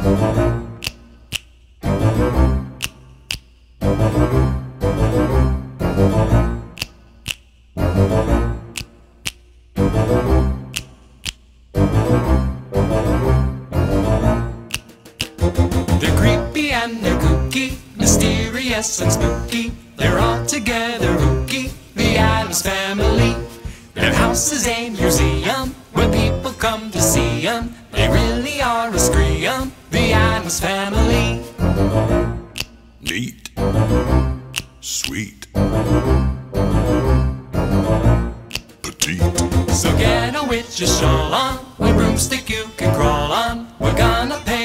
They're creepy and they're kooky, mysterious and spooky. They're all together ooky, the Addams Family. Their house is a museum where people come to see 'em. They really are a scream, the Addams Family. Neat. Sweet. Petite. So get a witch's shawl on, a broomstick you can crawl on. We're gonna pay